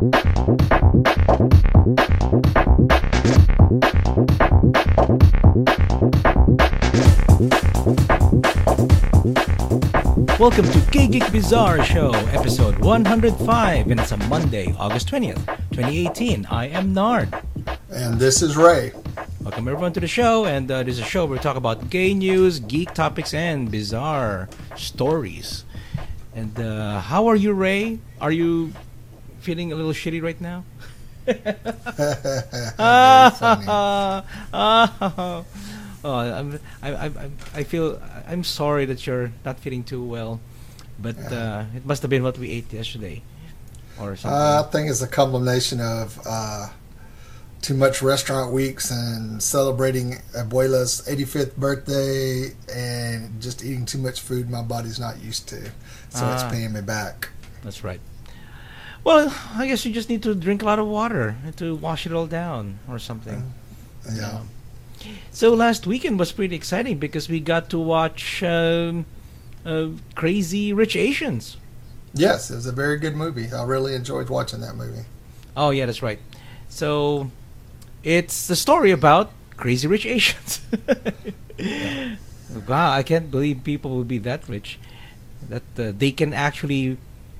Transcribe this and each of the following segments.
Welcome to K-Geek Bizarre Show, episode 105, and it's a Monday, August 20th, 2018. I am Nard. And this is Ray. Welcome everyone to the show, and this is a show where we talk about gay news, geek topics, and bizarre stories. And how are you, Ray? Are you feeling a little shitty right now? I'm sorry that you're not feeling too well, but it must have been what we ate yesterday, or something. I think it's a combination of too much restaurant weeks and celebrating Abuela's 85th birthday and just eating too much food my body's not used to, so it's paying me back. That's right. Well, I guess you just need to drink a lot of water to wash it all down or something. Yeah. So last weekend was pretty exciting because we got to watch Crazy Rich Asians. Yes, it was a very good movie. I really enjoyed watching that movie. Oh, yeah, that's right. So it's the story about Crazy Rich Asians. Yeah. Wow, I can't believe people will be that rich. That they can actually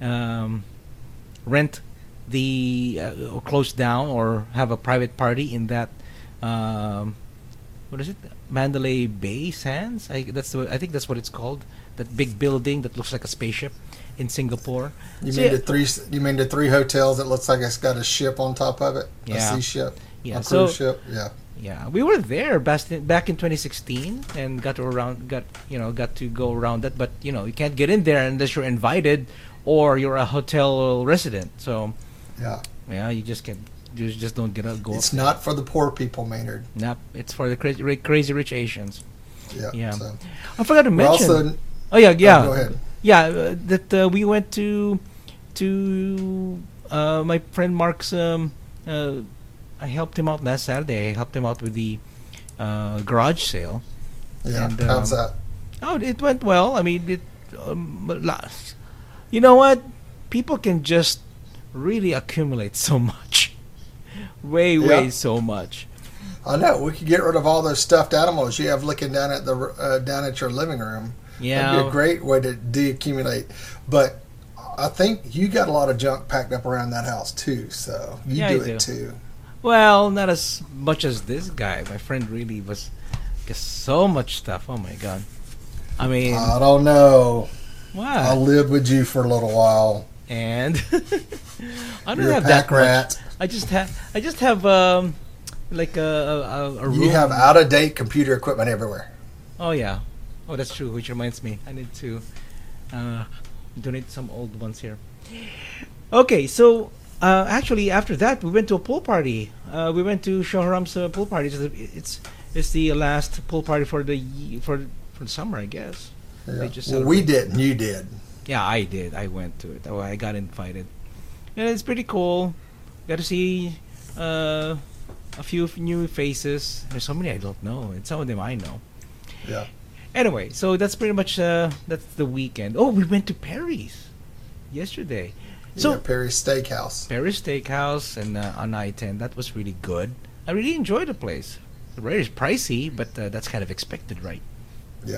rent or close down or have a private party in that... what is it? Mandalay Bay Sands? I think that's what it's called. That big building that looks like a spaceship in Singapore. You mean the three hotels that looks like it's got a ship on top of it? Yeah. A sea ship? Yeah. A cruise ship? Yeah. Yeah, we were there back in 2016 and got to go around that, but you can't get in there unless you're invited or you're a hotel resident. So yeah, you just can't. You just don't go. It's not for the poor people, Maynard. Nope, it's for the crazy rich Asians. Yeah. So. I forgot to mention. Also, go ahead. Yeah, that we went to my friend Mark's. I helped him out last Saturday. I helped him out with the garage sale. Yeah, and, how's that? Oh, it went well. I mean, you know what? People can just really accumulate so much. Way so much. I know. We could get rid of all those stuffed animals you have looking down at down at your living room. Yeah, that'd be a great way to de-accumulate. But I think you got a lot of junk packed up around that house too. So you do it too. Well, not as much as this guy. My friend really was just so much stuff. Oh my god. I mean, I don't know. What? I'll live with you for a little while. And I don't You're have a pack that rat. much. I just have like a room. You have out of date computer equipment everywhere. Oh yeah. Oh, that's true. Which reminds me, I need to donate some old ones here. Okay, so actually after that we went to a pool party. We went to Shoharam's pool party. It's the last pool party for the summer, I guess. Yeah. Well, we didn't. You did. Yeah, I did. I went to it. Oh, I got invited. And it's pretty cool. Got to see a few new faces. There's so many I don't know, and some of them I know. Yeah. Anyway, so that's pretty much that's the weekend. Oh, we went to Perry's yesterday. So yeah, Perry's Steakhouse. Perry's Steakhouse and on I-10. That was really good. I really enjoyed the place. The rate is pricey, but that's kind of expected, right? Yeah,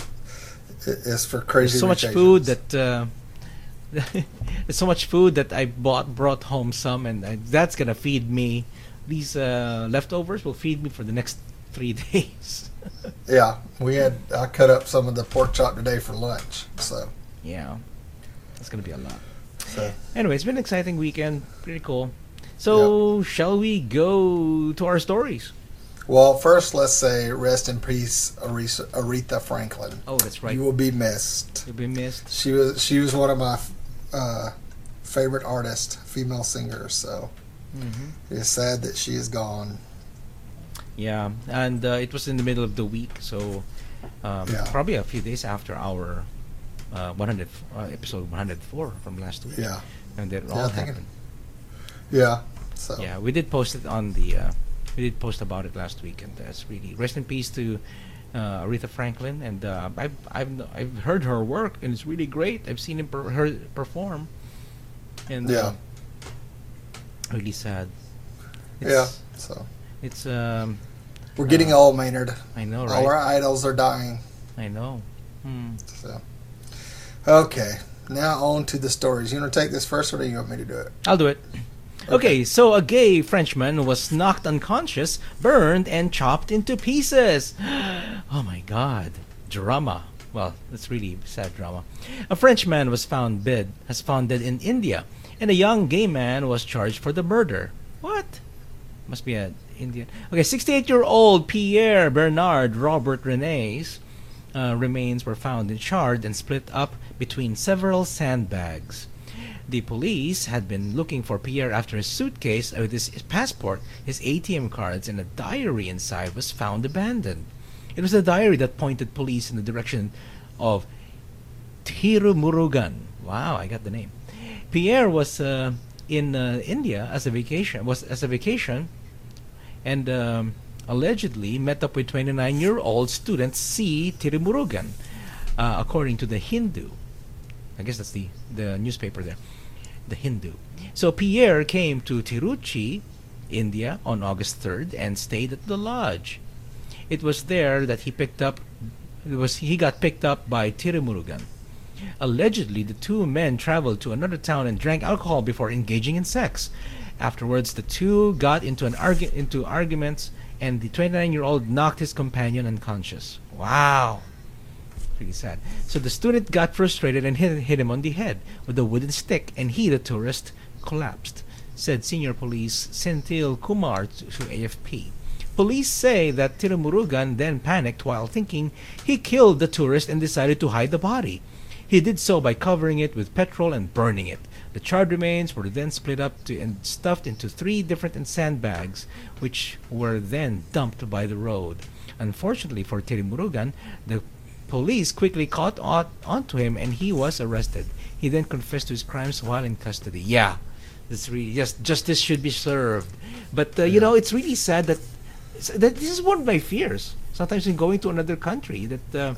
it's for crazy. There's so much food that there's so much food that I brought home some, and that's gonna feed me. These leftovers will feed me for the next 3 days. Yeah, I cut up some of the pork chop today for lunch. So yeah, that's gonna be a lot. So anyway, it's been an exciting weekend. Pretty cool. So shall we go to our stories? Well, first, let's say rest in peace, Aretha Franklin. Oh, that's right. You will be missed. You'll be missed. She was one of my favorite artists, female singers. So it's sad that she is gone. Yeah, and it was in the middle of the week, so probably a few days after our episode 104 from last week. Yeah, and that all happened. Yeah. So yeah, we did post it on the. We did post about it last week, and that's really rest in peace to Aretha Franklin. And I've heard her work, and it's really great. I've seen her perform, and Really sad. Yeah. It's, So it's we're getting old, Maynard. I know, All our right? idols are dying. I know. Hmm. So okay. Now on to the stories. You want to take this first, or do you want me to do it? I'll do it. Okay, so a gay Frenchman was knocked unconscious, burned, and chopped into pieces. Oh my God, drama. Well, that's really sad drama. A Frenchman was found dead in India, and a young gay man was charged for the murder. What? Must be an Indian. Okay, 68-year-old Pierre Bernard Robert René's remains were found charred and split up between several sandbags. The police had been looking for Pierre after his suitcase with his passport, his ATM cards, and a diary inside was found abandoned. It was a diary that pointed police in the direction of Tirumurugan. Wow, I got the name. Pierre was in India as a vacation, and allegedly met up with 29-year-old student C. Tirumurugan, according to the Hindu. I guess that's the newspaper there, the Hindu. So Pierre came to Tiruchi, India, on August 3rd and stayed at the lodge. It was there that he got picked up by Tirumurugan. Allegedly, the two men traveled to another town and drank alcohol before engaging in sex. Afterwards, the two got into arguments, and the 29-year-old knocked his companion unconscious. Wow. Pretty sad. So the student got frustrated and hit him on the head with a wooden stick, and he, the tourist, collapsed, said Senior Police Senthil Kumar to AFP. Police say that Tirumurugan then panicked while thinking he killed the tourist and decided to hide the body. He did so by covering it with petrol and burning it. The charred remains were then split up and stuffed into 3 different sandbags, which were then dumped by the road. Unfortunately for Tirumurugan, the police quickly caught onto him and he was arrested. He then confessed to his crimes while in custody. Yeah, that's really justice should be served. But you know, it's really sad that this is one of my fears. Sometimes in going to another country, that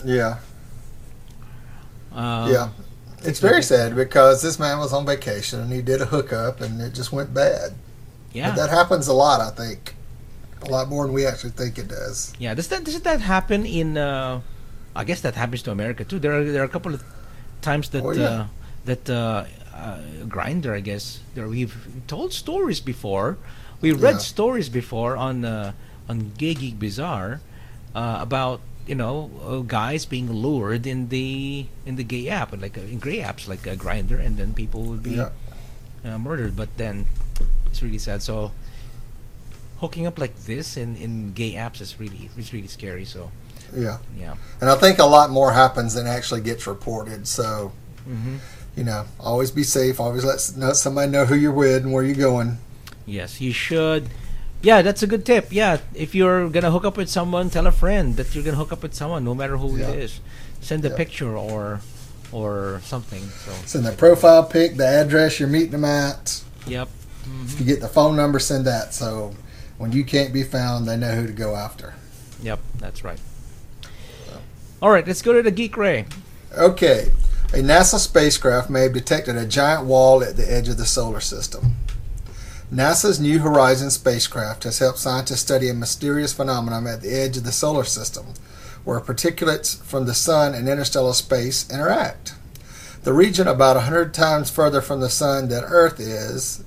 it's very sad because this man was on vacation and he did a hookup and it just went bad. Yeah, but that happens a lot. I think a lot more than we actually think it does. Yeah, doesn't that happen in? I guess that happens to America too. There are a couple of times that Grindr, I guess, we've told stories before. We read stories before on Gay Geek Bizarre about guys being lured in the gay app, like in gay apps like Grindr, and then people would be murdered. But then it's really sad. So hooking up like this in gay apps is really scary. So yeah, and I think a lot more happens than actually gets reported. So always be safe. Always let somebody know who you're with and where you're going. Yes, you should. Yeah, that's a good tip. Yeah, if you're gonna hook up with someone, tell a friend that you're gonna hook up with someone, no matter who it is. Send a picture or something. So send the profile pic, the address you're meeting them at. Yep. If you get the phone number, send that. So when you can't be found, they know who to go after. Yep, that's right. All right, let's go to the Geek Ray. Okay, a NASA spacecraft may have detected a giant wall at the edge of the solar system. NASA's New Horizons spacecraft has helped scientists study a mysterious phenomenon at the edge of the solar system, where particulates from the sun and interstellar space interact. The region about 100 times further from the sun than Earth is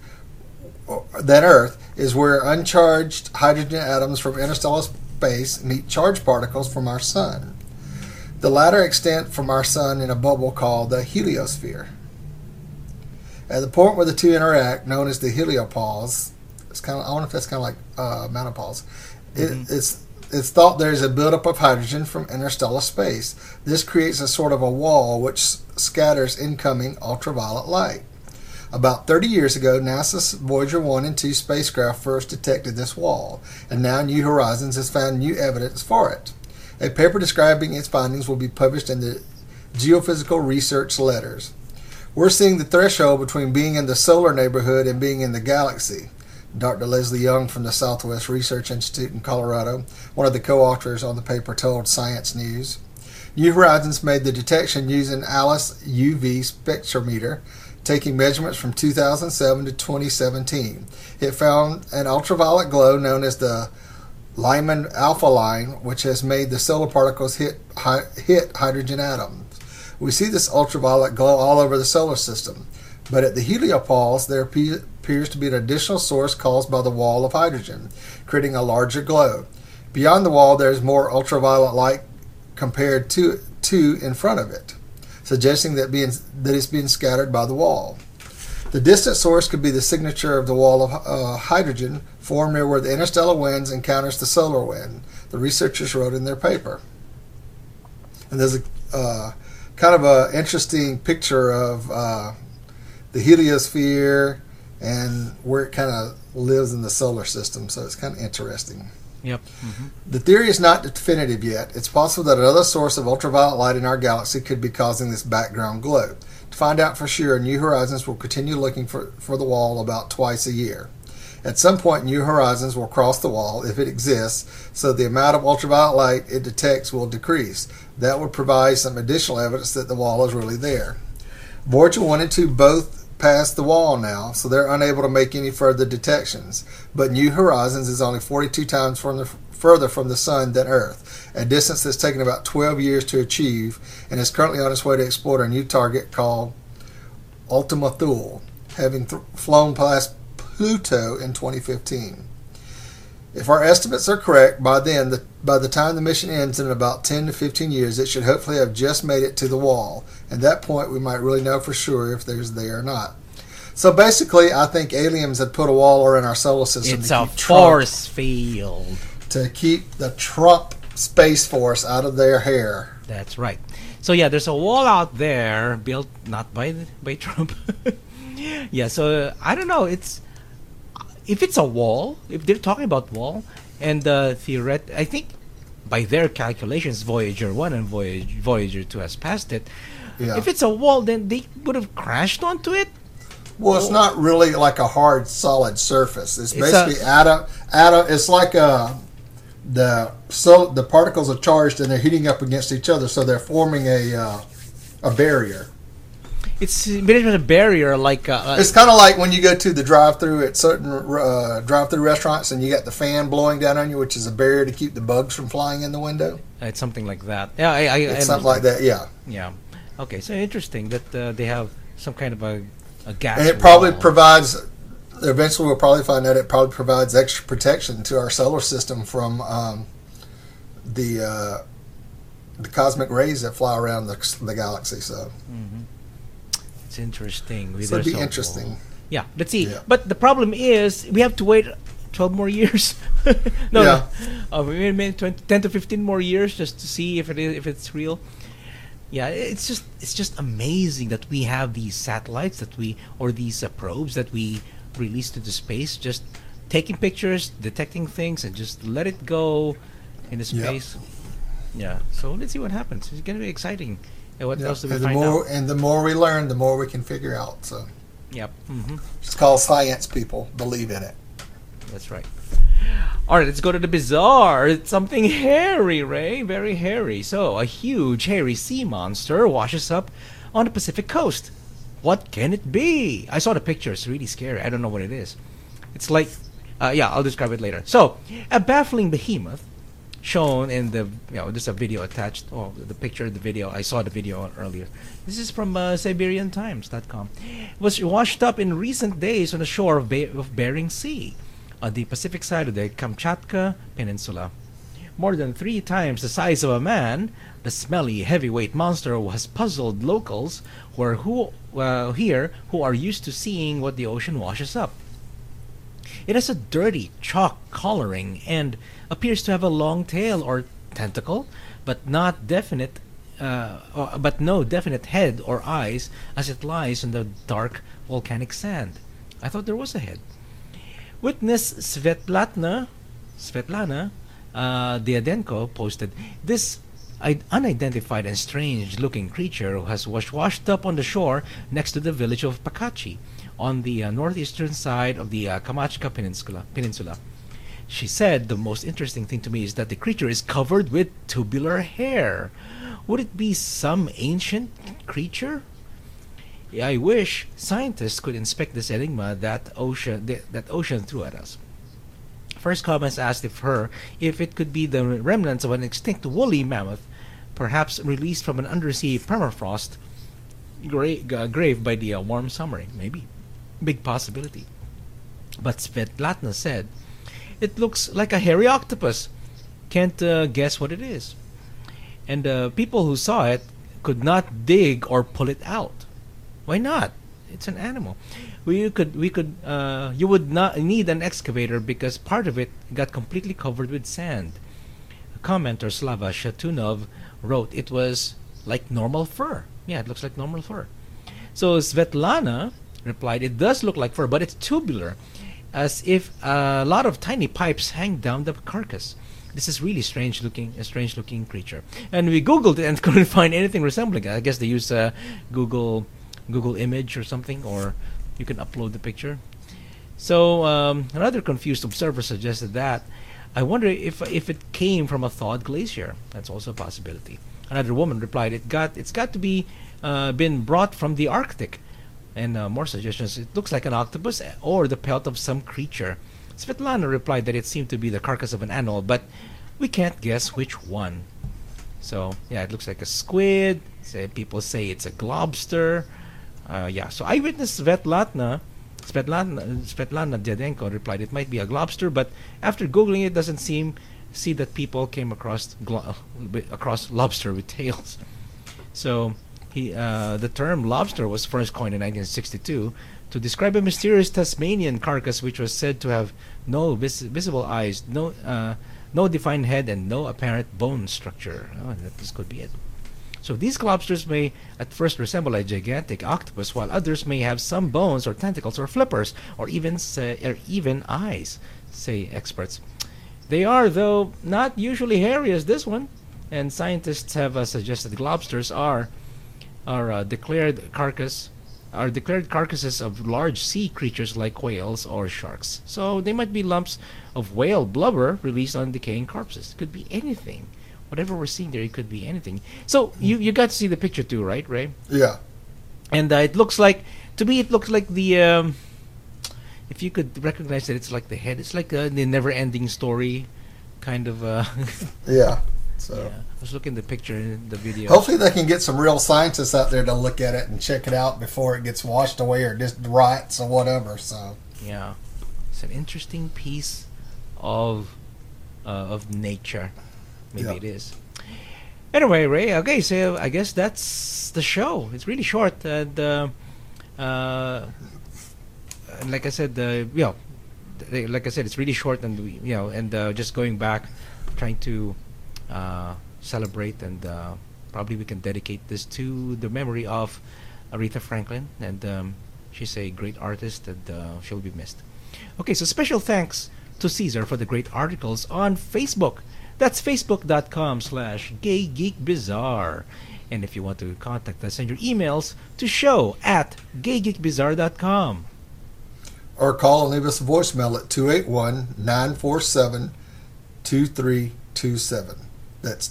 where uncharged hydrogen atoms from interstellar space meet charged particles from our sun. The latter extend from our sun in a bubble called the heliosphere. At the point where the two interact, known as the heliopause, I wonder if that's kind of like menopause. It's thought there's a buildup of hydrogen from interstellar space. This creates a sort of a wall which scatters incoming ultraviolet light. About 30 years ago, NASA's Voyager 1 and 2 spacecraft first detected this wall, and now New Horizons has found new evidence for it. A paper describing its findings will be published in the Geophysical Research Letters. We're seeing the threshold between being in the solar neighborhood and being in the galaxy. Dr. Leslie Young from the Southwest Research Institute in Colorado, one of the co-authors on the paper, told Science News. New Horizons made the detection using ALICE UV spectrometer taking measurements from 2007 to 2017. It found an ultraviolet glow known as the Lyman alpha line, which has made the solar particles hit hydrogen atoms. We see this ultraviolet glow all over the solar system, but at the heliopause there appears to be an additional source caused by the wall of hydrogen, creating a larger glow. Beyond the wall there is more ultraviolet light compared to in front of it, suggesting that it's being scattered by the wall. The distant source could be the signature of the wall of hydrogen formed near where the interstellar wind encounters the solar wind, the researchers wrote in their paper. And there's a kind of an interesting picture of the heliosphere and where it kind of lives in the solar system, so it's kind of interesting. Yep. Mm-hmm. The theory is not definitive yet. It's possible that another source of ultraviolet light in our galaxy could be causing this background glow. To find out for sure, New Horizons will continue looking for the wall about twice a year. At some point, New Horizons will cross the wall, if it exists, so the amount of ultraviolet light it detects will decrease. That would provide some additional evidence that the wall is really there. Voyager 1 and 2 both passed the wall now, so they're unable to make any further detections. But New Horizons is only 42 times further from the Sun than Earth, a distance that's taken about 12 years to achieve, and is currently on its way to explore a new target called Ultima Thule, having flown past Pluto in 2015. If our estimates are correct, by the time the mission ends in about 10 to 15 years, it should hopefully have just made it to the wall. At that point, we might really know for sure if there's there or not. So basically, I think aliens had put a wall around our solar system. It's a force field. To keep the Trump Space Force out of their hair. That's right. So yeah, there's a wall out there built not by Trump. Yeah, so I don't know. If it's a wall, if they're talking about wall, and I think by their calculations, Voyager 1 and Voyager 2 has passed it. Yeah. If it's a wall, then they would have crashed onto it. Well, it's not really like a hard, solid surface. It's basically atom. It's like the particles are charged and they're heating up against each other, so they're forming a barrier. It's a bit of a barrier, like it's kind of like when you go to the drive-through at certain drive-through restaurants, and you got the fan blowing down on you, which is a barrier to keep the bugs from flying in the window. It's something like that. Yeah, it's something like that. Yeah. Yeah. Okay, so interesting that they have some kind of a gas. And it probably provides. Eventually, we'll probably find out it probably provides extra protection to our solar system from the cosmic rays that fly around the galaxy. So. Mm-hmm. It's interesting. So it'd be interesting. Yeah, let's see. Yeah. But the problem is we have to wait 12 more years. Maybe 10 to 15 more years just to see if it's real. Yeah, it's just amazing that we have these satellites or these probes that we release into space, just taking pictures, detecting things, and just let it go into space. Yep. Yeah. So let's see what happens. It's gonna be exciting. And what else do we find out? And the more we learn, the more we can figure out. So, yep. Mm-hmm. It's called science, people. Believe in it. That's right. All right, let's go to the bizarre. It's something hairy, Ray. Very hairy. So, a huge, hairy sea monster washes up on the Pacific coast. What can it be? I saw the picture. It's really scary. I don't know what it is. It's like... I'll describe it later. So, a baffling behemoth shown in the, there's a video attached. Oh, the picture, the video. I saw the video earlier. This is from SiberianTimes.com. Was washed up in recent days on the shore of Bering Sea, on the Pacific side of the Kamchatka Peninsula. More than 3 times the size of a man, the smelly, heavyweight monster has puzzled locals who are used to seeing what the ocean washes up. It has a dirty chalk coloring and appears to have a long tail or tentacle, but no definite head or eyes as it lies in the dark volcanic sand. I thought there was a head. Witness Svetlana Diadenko posted this unidentified and strange-looking creature who has washed up on the shore next to the village of Pakachi on the northeastern side of the Kamchatka Peninsula. She said the most interesting thing to me is that the creature is covered with tubular hair. Would it be some ancient creature? I wish scientists could inspect this enigma that ocean threw at us. First comments asked if it could be the remnants of an extinct woolly mammoth, perhaps released from an undersea permafrost grave by the warm summer. Maybe. Big possibility. But Svetlana said, it looks like a hairy octopus. Can't guess what it is. And people who saw it could not dig or pull it out. Why not? It's an animal. You would not need an excavator because part of it got completely covered with sand. A commenter, Slava Shatunov, wrote it was like normal fur. Yeah, it looks like normal fur. So Svetlana replied, it does look like fur, but it's tubular, as if a lot of tiny pipes hang down the carcass. This is really a strange looking creature. And we Googled it and couldn't find anything resembling it. I guess they use Google image or something, or you can upload the picture. So another confused observer suggested that, I wonder if it came from a thawed glacier. That's also a possibility. Another woman replied, it's got to be been brought from the Arctic. And more suggestions, it looks like an octopus or the pelt of some creature. Svetlana replied that it seemed to be the carcass of an animal, but we can't guess which one. So yeah, it looks like a squid. People say it's a globster. So eyewitness Svetlana Dyadenko replied it might be a globster, but after googling it, doesn't see that people came across lobster with tails. So the term lobster was first coined in 1962 to describe a mysterious Tasmanian carcass which was said to have no visible eyes, no defined head, and no apparent bone structure. This could be it. So these globsters may at first resemble a gigantic octopus, while others may have some bones or tentacles or flippers or even eyes, say experts. They are, though, not usually hairy as this one, and scientists have suggested globsters are declared carcasses of large sea creatures like whales or sharks. So they might be lumps of whale blubber released on decaying corpses. Could be anything. Whatever we're seeing there, it could be anything. So you got to see the picture too, right, Ray? Yeah. And it looks like, to me, it looks like the, if you could recognize that it's like the head, it's like the never-ending story kind of. Yeah. So yeah. I was looking at the picture in the video. Hopefully they can get some real scientists out there to look at it and check it out before it gets washed away or just rots or whatever. So yeah, it's an interesting piece of nature. Maybe it is. Anyway, Ray. Okay, so I guess that's the show. It's really short, and like I said, like I said, it's really short, and just going back, trying to celebrate, and probably we can dedicate this to the memory of Aretha Franklin, and she's a great artist, and she'll be missed. Okay, so special thanks to Caesar for the great articles on Facebook. That's facebook.com/GayGeekBazaar. And if you want to contact us, send your emails to show@gaygeekbazaar.com. Or call and leave us a voicemail at 281-947-2327. That's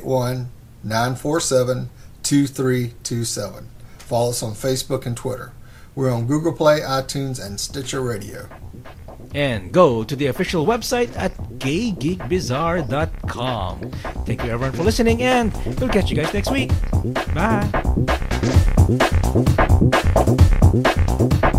281-947-2327. Follow us on Facebook and Twitter. We're on Google Play, iTunes, and Stitcher Radio. And go to the official website at gaygeekbazaar.com. Thank you everyone for listening, and we'll catch you guys next week. Bye.